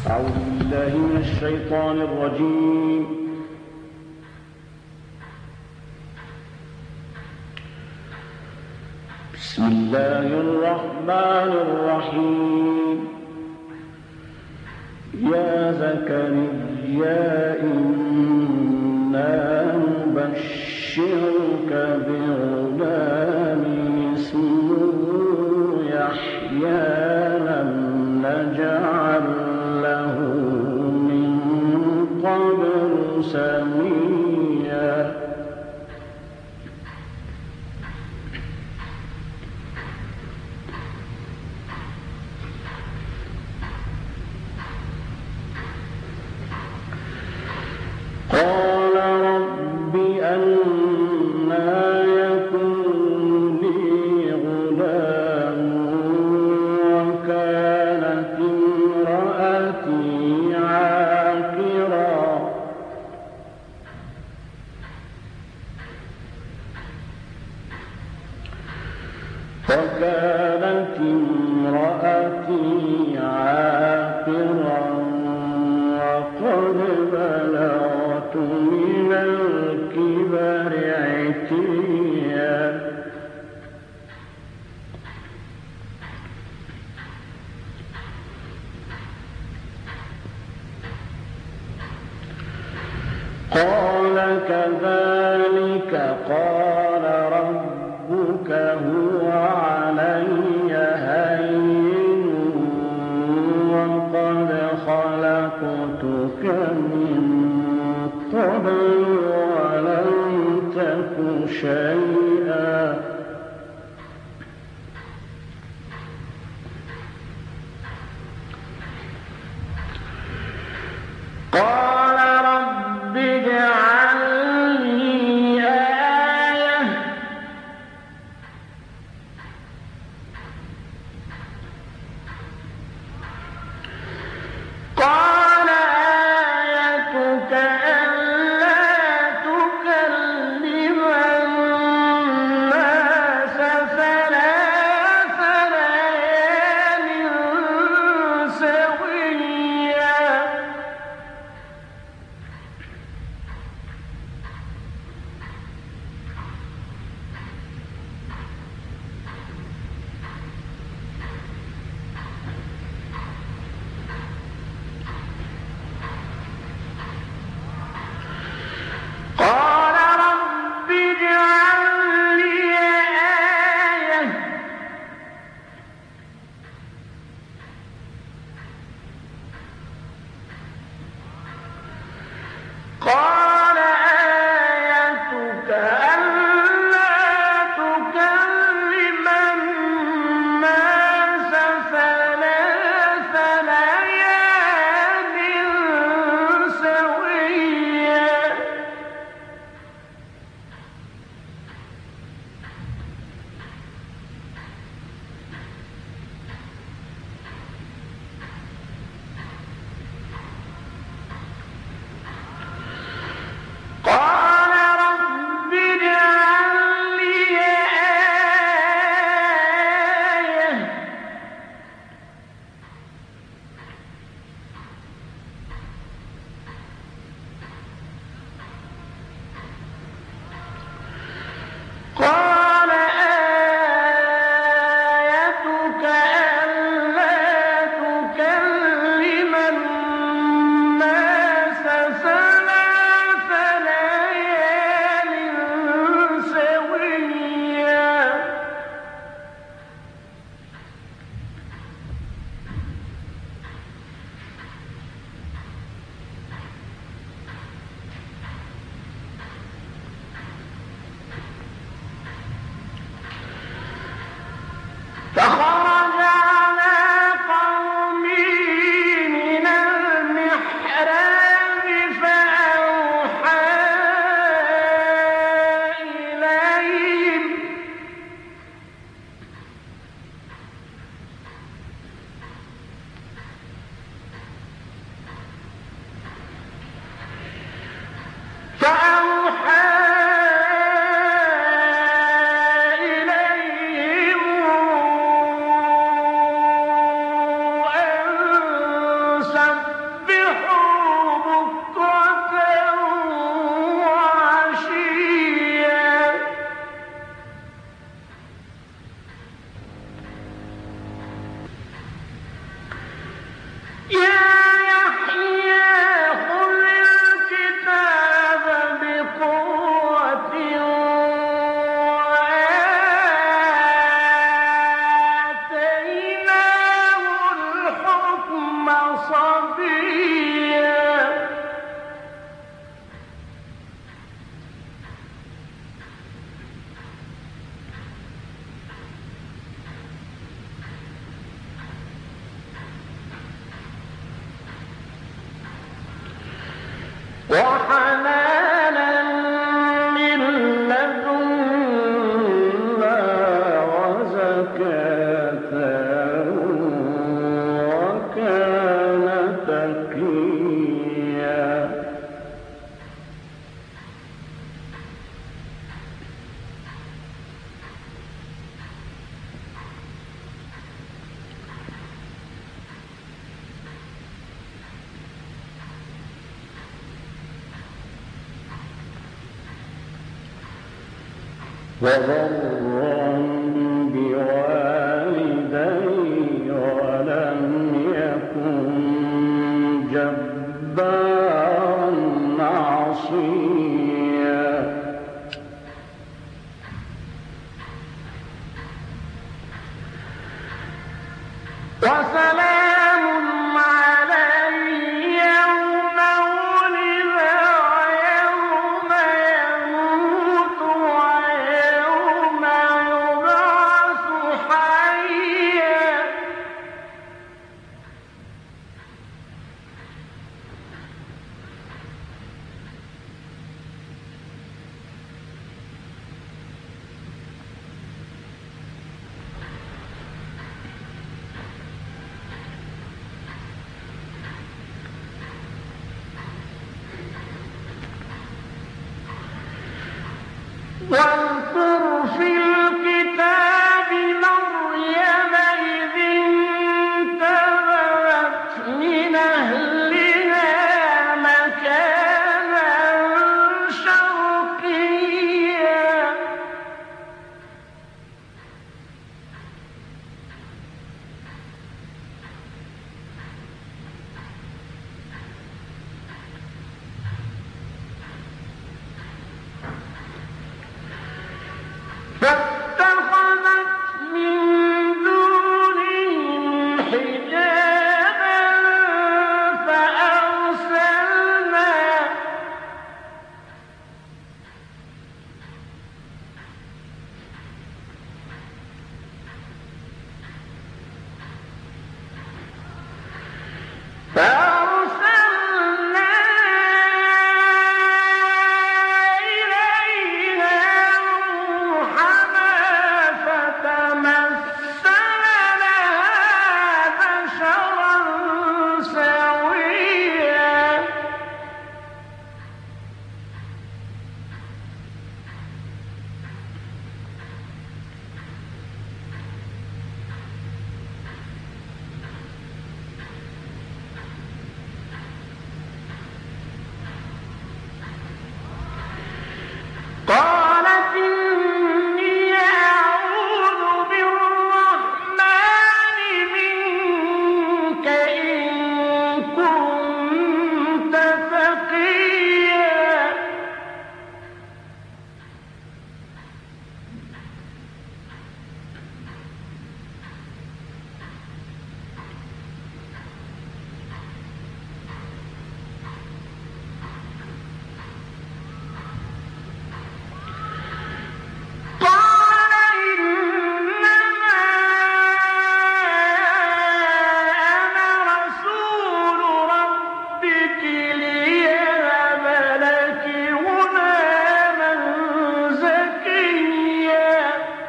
أعوذ بالله من الشيطان الرجيم. بسم الله الرحمن الرحيم. يا زكريا إنا نبشرك بغلام اسمه يحيى لم نجعل له من قبل سميا. قال رب أنى يكون لي غلام وكانت امرأتي عاقرا وقد بلغت من الكبر عتيا. قال كذلك قال ربك هو علي هين وقد خلقتك من قبل ولم تك شيئا. قال رب اجعل لي آية قال آيتك ألا تكلم الناس ثلاث ليال سويا. وحنانا من لدنا وزكاة وكان تقيا وبرا بوالديه ولم يكن جبارا عصيا وسلام عليه يوم ولد ويوم يموت ويوم يبعث حيا واذكر في الكتاب مريم إذ انتبذت من أهلها مكانا شرقيا فاتخذت من دونهم حجابا فأرسلنا إليها روحنا فتمثل لها بشرا سويا قالت إني أعوذ بالرحمن منك إن كنت تقيا قال إنما أنا رسول ربك ليهب لك غلاما زكيا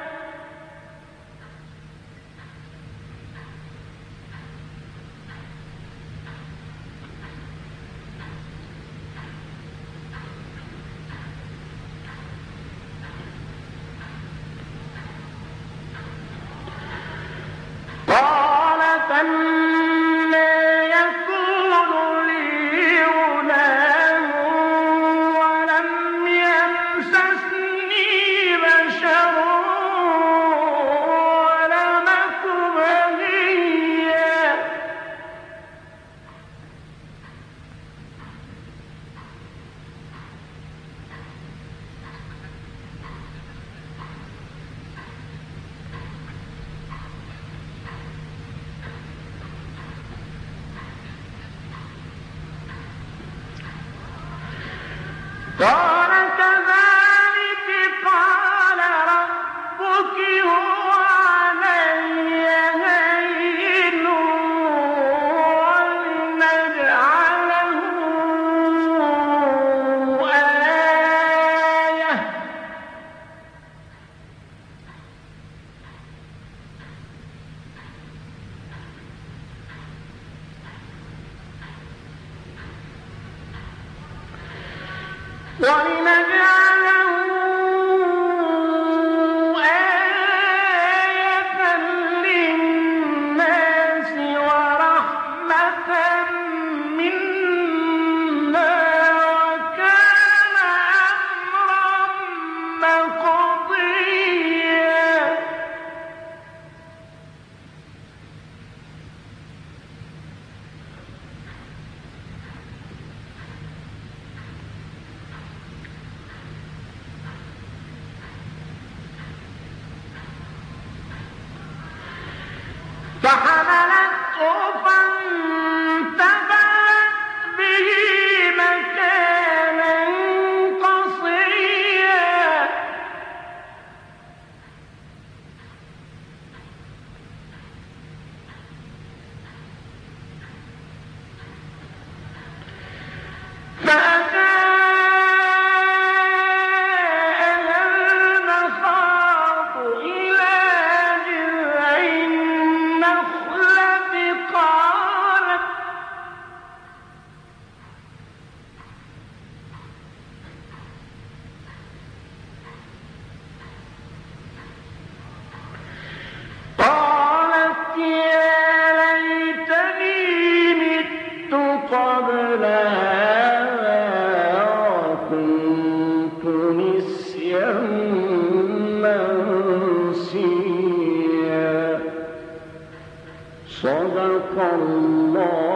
قالت أنى يكون لي غلام ولم يمسسني بشر ولم أك بغيا قال كذلك قال ربك هو علي هين ولنجعله صدق الله